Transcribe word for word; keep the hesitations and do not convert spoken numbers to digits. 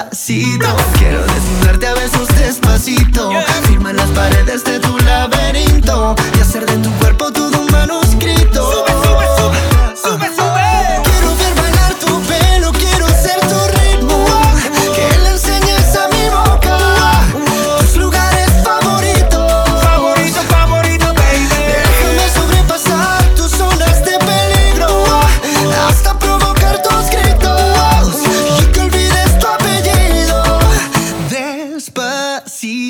despacito. Quiero desnudarte a besos despacito, firma en las paredes de tu laberinto y hacer de tu cuerpo